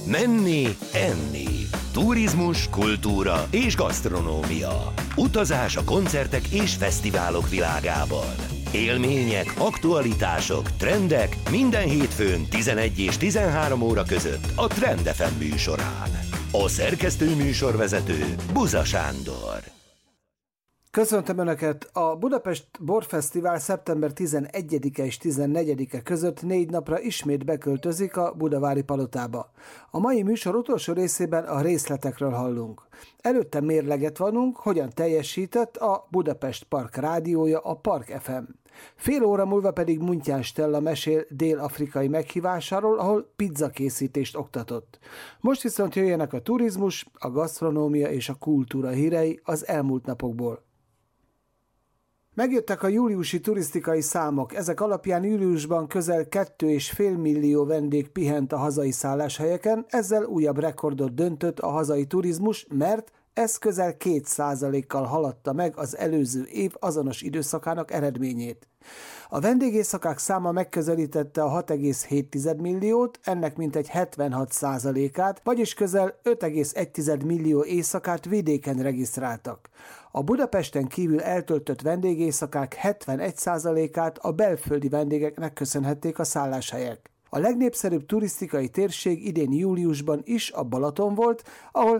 Menni, enni. Turizmus, kultúra és gasztronómia. Utazás a koncertek és fesztiválok világában. Élmények, aktualitások, trendek minden hétfőn 11 és 13 óra között a Trend FM műsorán. A szerkesztő műsorvezető Buza Sándor. Köszöntöm Önöket! A Budapest Borfesztivál szeptember 11-e és 14-e között 4 napra ismét beköltözik a Budavári Palotába. A mai műsor utolsó részében a részletekről hallunk. Előtte mérleget vonunk, hogyan teljesített a Budapest Park rádiója, a Park FM. Fél óra múlva pedig Muntyán Stella mesél dél-afrikai meghívásáról, ahol pizzakészítést oktatott. Most viszont jöjjenek a turizmus, a gasztronómia és a kultúra hírei az elmúlt napokból. Megjöttek a júliusi turisztikai számok. Ezek alapján júliusban közel 2,5 millió vendég pihent a hazai szálláshelyeken, ezzel újabb rekordot döntött a hazai turizmus, mert ez közel 2%-kal haladta meg az előző év azonos időszakának eredményét. A vendégészakák száma megközelítette a 6,7 milliót, ennek mintegy 76%-át, vagyis közel 5,1 millió éjszakát vidéken regisztráltak. A Budapesten kívül eltöltött vendégészakák 71%-át a belföldi vendégeknek köszönhették a szálláshelyek. A legnépszerűbb turisztikai térség idén júliusban is a Balaton volt, ahol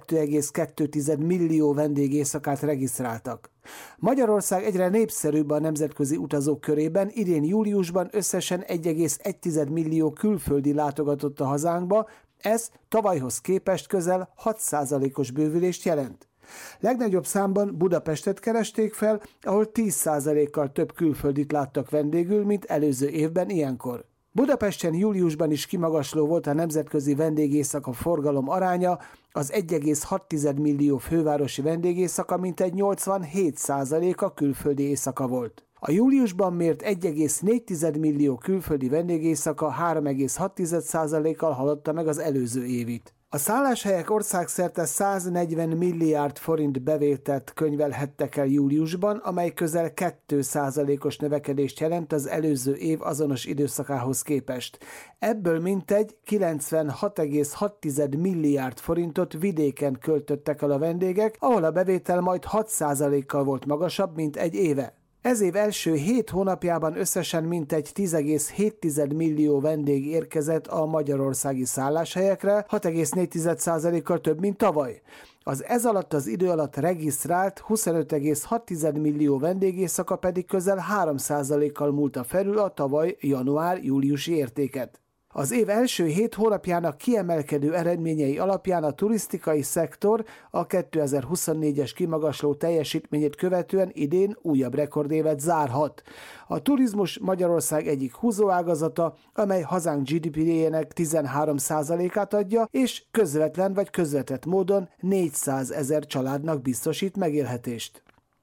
2,2 millió vendégészakát regisztráltak. Magyarország egyre népszerűbb a nemzetközi utazók körében, idén júliusban összesen 1,1 millió külföldi látogatott a hazánkba, ez tavalyhoz képest közel 6%-os bővülést jelent. Legnagyobb számban Budapestet keresték fel, ahol 10%-kal több külföldit láttak vendégül, mint előző évben ilyenkor. Budapesten júliusban is kimagasló volt a nemzetközi vendégészaka forgalom aránya, az 1,6 millió fővárosi vendégészaka mintegy 87%-a külföldi éjszaka volt. A júliusban mért 1,4 millió külföldi vendégészaka 3,6%-kal haladta meg az előző évit. A szálláshelyek országszerte 140 milliárd forint bevételt könyvelhettek el júliusban, amely közel 2%-os növekedést jelent az előző év azonos időszakához képest. Ebből mintegy 96,6 milliárd forintot vidéken költöttek el a vendégek, ahol a bevétel majd 6%-kal volt magasabb, mint egy éve. Ez év első 7 hónapjában összesen mintegy 10,7 millió vendég érkezett a magyarországi szálláshelyekre, 6,4%-kal több, mint tavaly. Az ez alatt az idő alatt regisztrált 25,6 millió vendégészaka pedig közel 3%-kal múlta felül a tavaly január-júliusi értéket. Az év első 7 hónapjának kiemelkedő eredményei alapján a turisztikai szektor a 2024-es kimagasló teljesítményét követően idén újabb rekordévet zárhat. A turizmus Magyarország egyik húzóágazata, amely hazánk GDP-jének 13%-át adja, és közvetlen vagy közvetett módon 400 000 családnak biztosít megélhetést.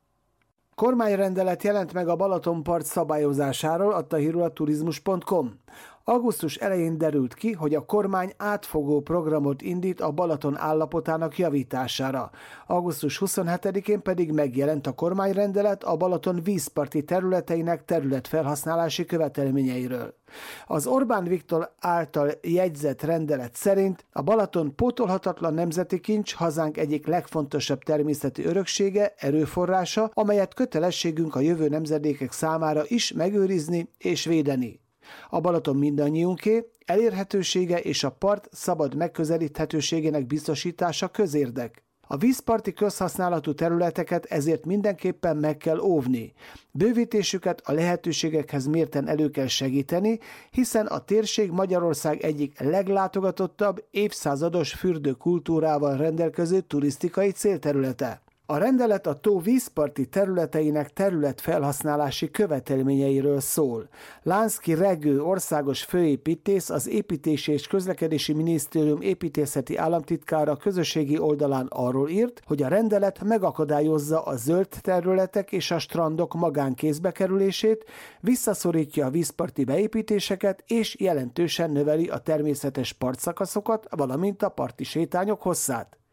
Kormányrendelet jelent meg a Balatonpart szabályozásáról, adta hírül a turizmus.com. Augusztus elején derült ki, hogy a kormány átfogó programot indít a Balaton állapotának javítására. Augusztus 27-én pedig megjelent a kormányrendelet a Balaton vízparti területeinek területfelhasználási követelményeiről. Az Orbán Viktor által jegyzett rendelet szerint a Balaton pótolhatatlan nemzeti kincs, hazánk egyik legfontosabb természeti öröksége, erőforrása, amelyet kötelességünk a jövő nemzedékek számára is megőrizni és védeni. A Balaton mindannyiunké, elérhetősége és a part szabad megközelíthetőségének biztosítása közérdek. A vízparti közhasználatú területeket ezért mindenképpen meg kell óvni. Bővítésüket a lehetőségekhez mérten elő kell segíteni, hiszen a térség Magyarország egyik leglátogatottabb, évszázados fürdőkultúrával rendelkező turisztikai célterülete. A rendelet a tó vízparti területeinek területfelhasználási követelményeiről szól. Lánszky Regő országos főépítész, az Építési és Közlekedési Minisztérium építészeti államtitkára közösségi oldalán arról írt, hogy a rendelet megakadályozza a zöld területek és a strandok magánkézbe kerülését, visszaszorítja a vízparti beépítéseket és jelentősen növeli a természetes partszakaszokat, valamint a parti sétányok hosszát.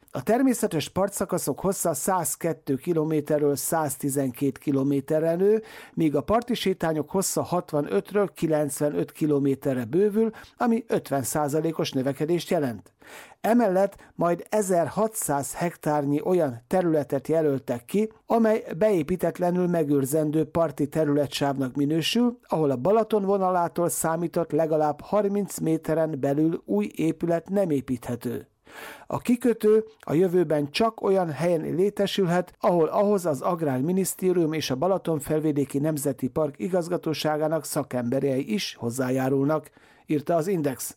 A természetes partszakaszok hossza 102 km-ről 112 km-re nő, míg a parti sétányok hossza 65-ről 95 km-re bővül, ami 50%-os növekedést jelent. Emellett majd 1600 hektárnyi olyan területet jelöltek ki, amely beépítetlenül megőrzendő parti területsávnak minősül, ahol a Balaton vonalától számított legalább 30 méteren belül új épület nem építhető. A kikötő a jövőben csak olyan helyen létesülhet, ahol ahhoz az Agrárminisztérium és a Balatonfelvidéki Nemzeti Park igazgatóságának szakemberei is hozzájárulnak, írta az Index.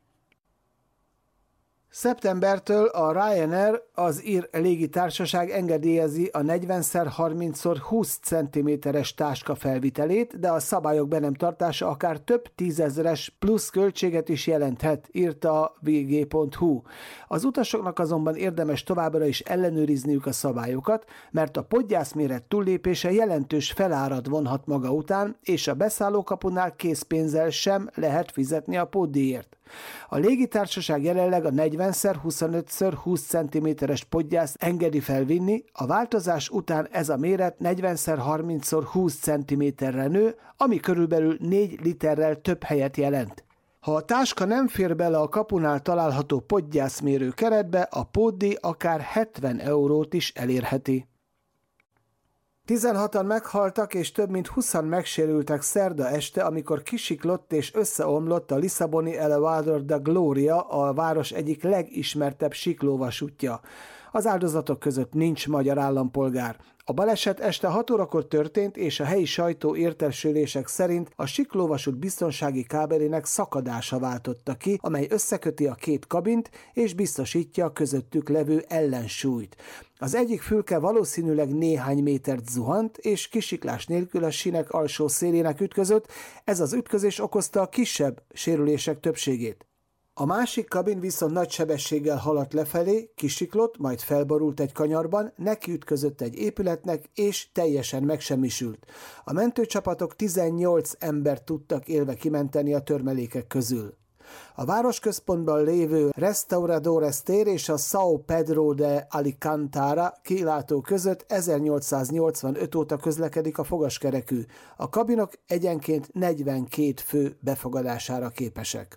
Szeptembertől a Ryanair, az ír légitársaság engedélyezi a 40x30x20 cm-es táska felvitelét, de a szabályok be nem tartása akár több tízezeres plusz költséget is jelenthet, írta a vg.hu. Az utasoknak azonban érdemes továbbra is ellenőrizniük a szabályokat, mert a podgyászméret túllépése jelentős felárat vonhat maga után, és a beszállókapunál készpénzzel sem lehet fizetni a pótdíjért. A légitársaság jelenleg a 40x25x20 cm-es podgyászt engedi felvinni, a változás után ez a méret 40x30x20 cm-re nő, ami körülbelül 4 literrel több helyet jelent. Ha a táska nem fér bele a kapunál található podgyászmérő keretbe, a pótdíj akár 70 eurót is elérheti. 16-an meghaltak és több mint 20-an megsérültek szerda este, amikor kisiklott és összeomlott a lisszaboni Elevador da Gloria, a város egyik legismertebb siklóvasútja. Az áldozatok között nincs magyar állampolgár. A baleset este 6 órakor történt, és a helyi sajtó értesülések szerint a siklóvasút biztonsági kábelének szakadása váltotta ki, amely összeköti a két kabint és biztosítja a közöttük levő ellensúlyt. Az egyik fülke valószínűleg néhány métert zuhant, és kisiklás nélkül a sínek alsó szélének ütközött, ez az ütközés okozta a kisebb sérülések többségét. A másik kabin viszont nagy sebességgel haladt lefelé, kisiklott, majd felborult egy kanyarban, nekiütközött egy épületnek, és teljesen megsemmisült. A mentőcsapatok 18 embert tudtak élve kimenteni a törmelékek közül. A városközpontban lévő Restauradores tér és a São Pedro de Alcántara kilátó között 1885 óta közlekedik a fogaskerekű. A kabinok egyenként 42 fő befogadására képesek.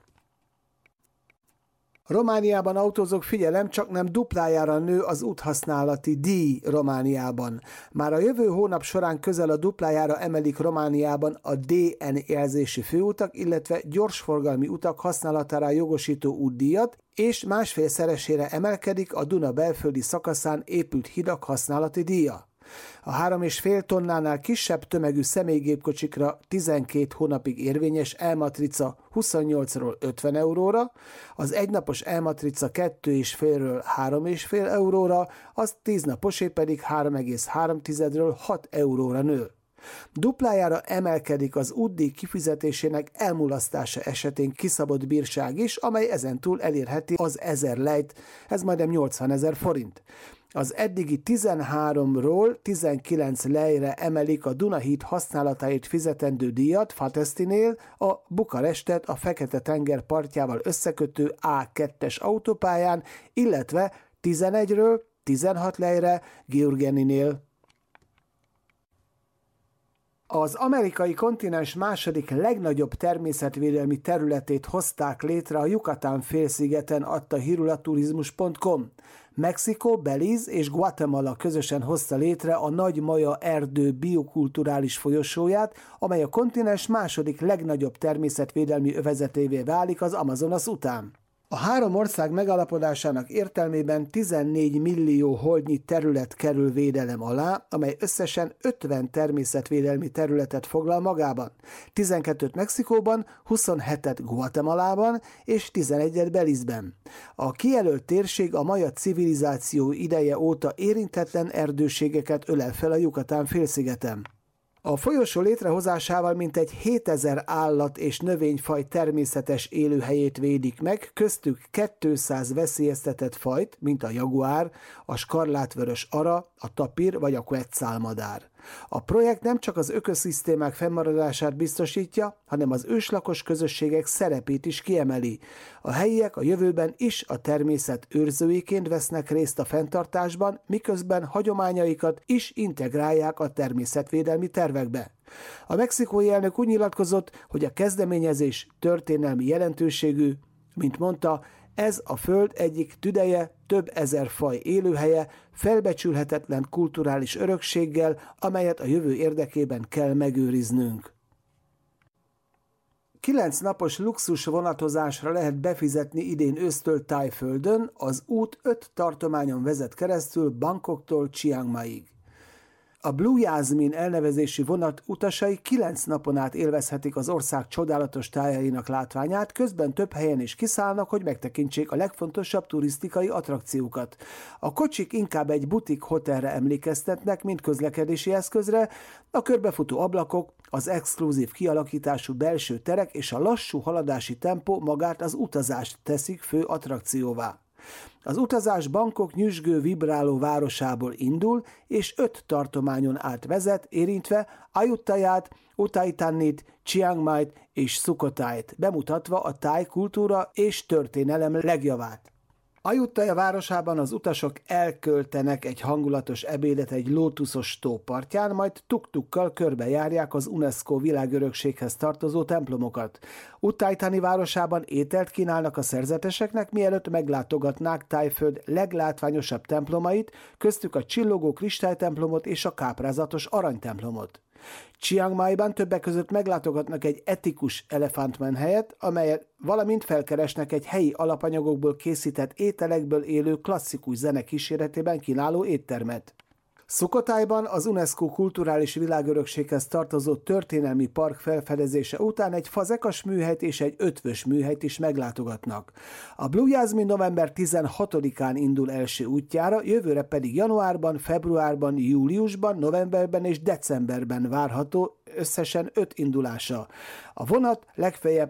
Romániában autózók, figyelem, csaknem duplájára nő az úthasználati díj Romániában. Már a jövő hónap során közel a duplájára emelik Romániában a DN jelzési főutak, illetve gyorsforgalmi utak használatára jogosító útdíjat, és másfélszeresére emelkedik a Duna belföldi szakaszán épült hidak használati díja. A 3,5 tonnánál kisebb tömegű személygépkocsikra 12 hónapig érvényes E-matrica 28-ról 50 euróra, az egynapos E-matrica 2,5-ről 3,5 euróra, az 10 naposé pedig 3,3-ről 6 euróra nő. Duplájára emelkedik az útdíj kifizetésének elmulasztása esetén kiszabott bírság is, amely ezentúl elérheti az 1000 lejt, ez majdnem 80 000 forint. Az eddigi 13-ról 19 lejre emelik a Dunahíd használatáért fizetendő díjat Fatesztinél, a Bukarestet a Fekete-tenger partjával összekötő A2-es autópályán, illetve 11-ről 16 lejre Giurgeninél. Az amerikai kontinens második legnagyobb természetvédelmi területét hozták létre a Yucatán-félszigeten, adta hírül a turizmus.com. Mexikó, Belize és Guatemala közösen hozta létre a Nagy Maja erdő biokulturális folyosóját, amely a kontinens második legnagyobb természetvédelmi övezetévé válik az Amazonas után. A három ország megállapodásának értelmében 14 millió holdnyi terület kerül védelem alá, amely összesen 50 természetvédelmi területet foglal magában. 12-t Mexikóban, 27-et Guatemalában és 11-et Belizben. A kijelölt térség a maja civilizáció ideje óta érintetlen erdőségeket ölel fel a Yucatán-félszigeten. A folyosó létrehozásával mintegy 7000 állat és növényfaj természetes élőhelyét védik meg, köztük 200 veszélyeztetett fajt, mint a jaguár, a skarlátvörös ara, a tapir vagy a quetzalmadár. A projekt nem csak az ökoszisztémák fennmaradását biztosítja, hanem az őslakos közösségek szerepét is kiemeli. A helyiek a jövőben is a természet őrzőiként vesznek részt a fenntartásban, miközben hagyományaikat is integrálják a természetvédelmi tervekbe. A mexikói elnök úgy nyilatkozott, hogy a kezdeményezés történelmi jelentőségű, mint mondta, ez a Föld egyik tüdeje, több ezer faj élőhelye, felbecsülhetetlen kulturális örökséggel, amelyet a jövő érdekében kell megőriznünk. 9 napos luxus vonatozásra lehet befizetni idén ősztől Thaiföldön, az út 5 tartományon vezet keresztül Bangkoktól Chiang Maig. A Blue Jasmine elnevezésű vonat utasai 9 napon át élvezhetik az ország csodálatos tájainak látványát, közben több helyen is kiszállnak, hogy megtekintsék a legfontosabb turisztikai attrakciókat. A kocsik inkább egy butik hotelre emlékeztetnek, mint közlekedési eszközre, a körbefutó ablakok, az exkluzív kialakítású belső terek és a lassú haladási tempó magát az utazást teszik fő attrakcióvá. Az utazás Bangkok nyüzsgő, vibráló városából indul, és 5 tartományon át vezet, érintve Ayutthayát, Uthai Thannit, Chiang Mai-t és Sukhothait, bemutatva a táj kultúra és történelem legjavát. Ayutthaya városában az utasok elköltenek egy hangulatos ebédet egy lótuszos tó partján, majd tuk-tukkal körbejárják az UNESCO világörökséghez tartozó templomokat. Uthai Thani városában ételt kínálnak a szerzeteseknek, mielőtt meglátogatnák Thaiföld leglátványosabb templomait, köztük a csillogó kristálytemplomot és a káprázatos aranytemplomot. Chiang Mai-ban többek között meglátogatnak egy etikus elefántmenhelyet, amelyet valamint felkeresnek egy helyi alapanyagokból készített ételekből élő klasszikus zene kíséretében kínáló éttermet. Sukhothaiban az UNESCO kulturális világörökséghez tartozó történelmi park felfedezése után egy fazekas műhelyt és egy ötvös műhelyt is meglátogatnak. A Blue Jasmine november 16-án indul első útjára, jövőre pedig januárban, februárban, júliusban, novemberben és decemberben várható összesen 5 indulása. A vonat legfeljebb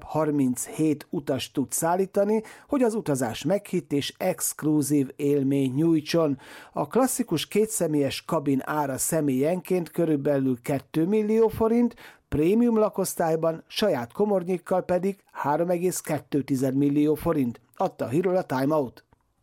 37 utast tud szállítani, hogy az utazás meghitt és exkluzív élmény nyújtson. A klasszikus kétszemélyes kabin ára személyenként körülbelül 2 millió forint, prémium lakosztályban, saját komornyikkal pedig 3,2 millió forint, adta a hírről a Time Out.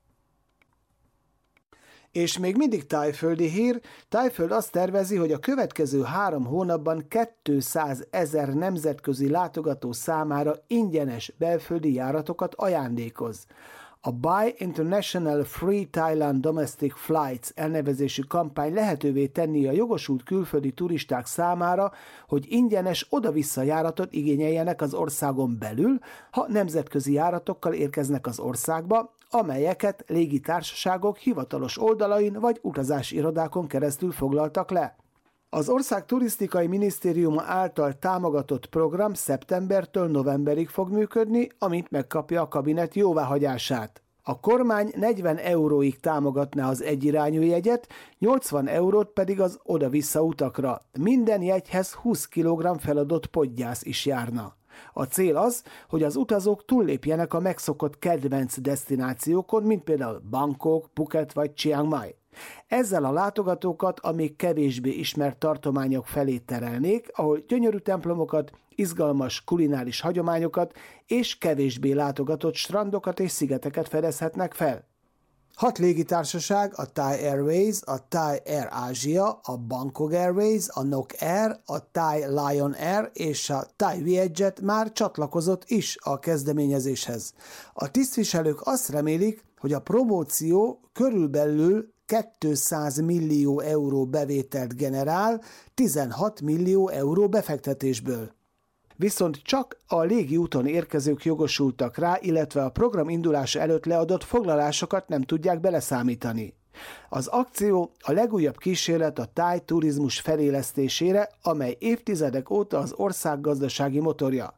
És még mindig thaiföldi hír, Thaiföld azt tervezi, hogy a következő 3 hónapban 200 000 nemzetközi látogató számára ingyenes belföldi járatokat ajándékoz. A Buy International Free Thailand Domestic Flights elnevezésű kampány lehetővé tenni a jogosult külföldi turisták számára, hogy ingyenes oda-vissza járatot igényeljenek az országon belül, ha nemzetközi járatokkal érkeznek az országba, amelyeket légitársaságok hivatalos oldalain vagy utazási irodákon keresztül foglaltak le. Az ország turisztikai minisztériuma által támogatott program szeptembertől novemberig fog működni, amint megkapja a kabinet jóváhagyását. A kormány 40 euróig támogatná az egyirányú jegyet, 80 eurót pedig az oda-vissza utakra. Minden jegyhez 20 kg feladott podgyász is járna. A cél az, hogy az utazók túllépjenek a megszokott kedvenc desztinációkon, mint például Bangkok, Phuket vagy Chiang Mai. Ezzel a látogatókat a még kevésbé ismert tartományok felé terelnék, ahol gyönyörű templomokat, izgalmas kulináris hagyományokat és kevésbé látogatott strandokat és szigeteket fedezhetnek fel. 6 légitársaság, a Thai Airways, a Thai Air Asia, a Bangkok Airways, a Nok Air, a Thai Lion Air és a Thai Vietjet már csatlakozott is a kezdeményezéshez. A tisztviselők azt remélik, hogy a promóció körülbelül 200 millió euró bevételt generál 16 millió euró befektetésből. Viszont csak a légiúton érkezők jogosultak rá, illetve a program indulása előtt leadott foglalásokat nem tudják beleszámítani. Az akció a legújabb kísérlet a táj turizmus felélesztésére, amely évtizedek óta az ország gazdasági motorja.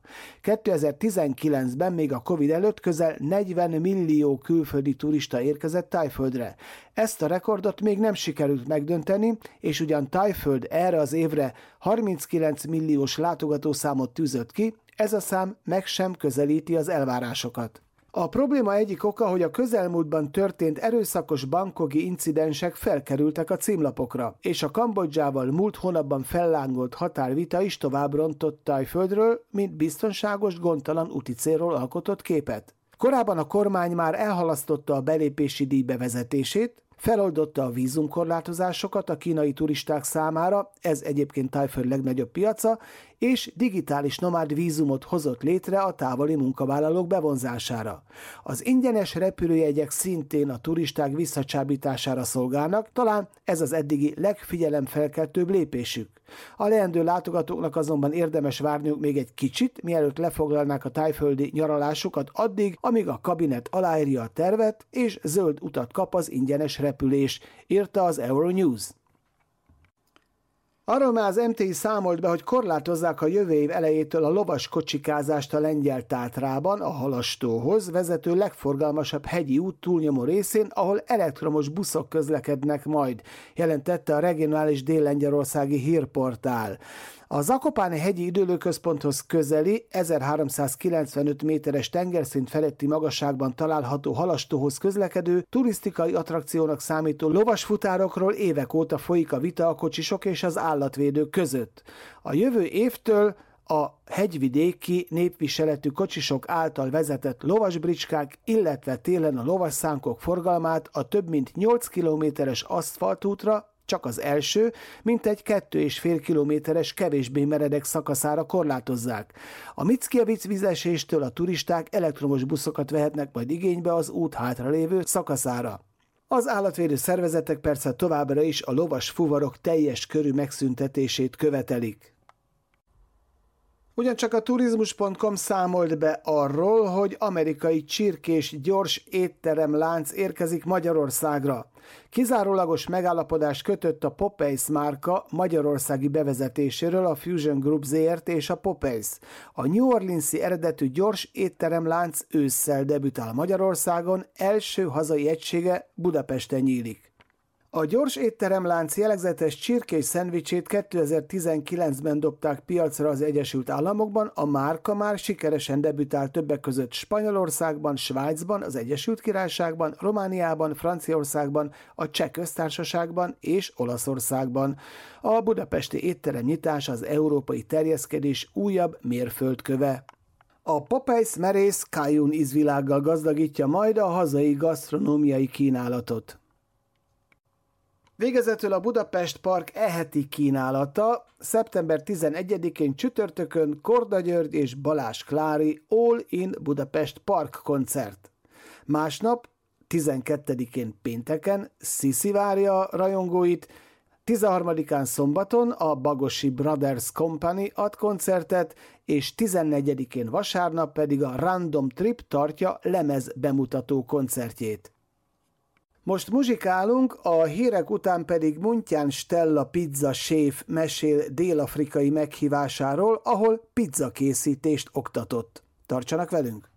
2019-ben még a Covid előtt közel 40 millió külföldi turista érkezett Thaiföldre. Ezt a rekordot még nem sikerült megdönteni, és ugyan Thaiföld erre az évre 39 milliós látogatószámot tűzött ki, ez a szám meg sem közelíti az elvárásokat. A probléma egyik oka, hogy a közelmúltban történt erőszakos bangkoki incidensek felkerültek a címlapokra, és a Kambodzsával múlt hónapban fellángolt határvita is tovább rontott Thaiföldről, mint biztonságos, gondtalan úti célról alkotott képet. Korábban a kormány már elhalasztotta a belépési díj bevezetését, feloldotta a vízumkorlátozásokat a kínai turisták számára, ez egyébként Thaiföld legnagyobb piaca, és digitális nomád vízumot hozott létre a távoli munkavállalók bevonzására. Az ingyenes repülőjegyek szintén a turisták visszacsábítására szolgálnak, talán ez az eddigi legfigyelemfelkeltőbb lépésük. A leendő látogatóknak azonban érdemes várniuk még egy kicsit, mielőtt lefoglalnák a thaiföldi nyaralásukat addig, amíg a kabinet aláírja a tervet, és zöld utat kap az ingyenes repülés, írta az Euronews. Arról már az MTI számolt be, hogy korlátozzák a jövő év elejétől a lovas kocsikázást a Lengyel-Tátrában, a Halastóhoz vezető legforgalmasabb hegyi út túlnyomó részén, ahol elektromos buszok közlekednek majd, jelentette a regionális dél-lengyelországi hírportál. A Zakopáni hegyi időlőközponthoz közeli 1395 méteres tengerszint feletti magasságban található Halastóhoz közlekedő, turisztikai attrakciónak számító lovasfutárokról évek óta folyik a vita a kocsisok és az állatvédők között. A jövő évtől a hegyvidéki népviseletű kocsisok által vezetett lovasbricskák, illetve télen a lovasszánkok forgalmát a több mint 8 kilométeres aszfaltútra, csak az első, mintegy 2,5 kilométeres kevésbé meredek szakaszára korlátozzák. A Mickiewicz vízeséstől a turisták elektromos buszokat vehetnek majd igénybe az út hátralévő szakaszára. Az állatvédő szervezetek persze továbbra is a lovas fuvarok teljes körű megszüntetését követelik. Ugyancsak a turizmus.com számolt be arról, hogy amerikai csirkés gyors étteremlánc érkezik Magyarországra. Kizárólagos megállapodást kötött a Popeyes márka magyarországi bevezetéséről a Fusion Group Zrt. És a Popeyes. A New Orleans-i eredetű gyors étteremlánc ősszel debütál Magyarországon, első hazai egysége Budapesten nyílik. A gyors étteremlánc jellegzetes csirkés szendvicsét 2019-ben dobták piacra az Egyesült Államokban, a márka már sikeresen debütált többek között Spanyolországban, Svájcban, az Egyesült Királyságban, Romániában, Franciaországban, a Cseh Köztársaságban és Olaszországban. A budapesti étterem nyitása az európai terjeszkedés újabb mérföldköve. A Popeyes merész cajun ízvilággal gazdagítja majd a hazai gasztronómiai kínálatot. Végezetül a Budapest Park e-heti kínálata. Szeptember 11-én csütörtökön Korda György és Balázs Klári All in Budapest Park koncert. Másnap, 12-én pénteken Sziszi várja rajongóit, 13-án szombaton a Bagosi Brothers Company ad koncertet, és 14-én vasárnap pedig a Random Trip tartja lemez bemutató koncertjét. Most muzsikálunk, a hírek után pedig Muntján Stella pizza séf mesél dél-afrikai meghívásáról, ahol pizzakészítést oktatott. Tartsanak velünk!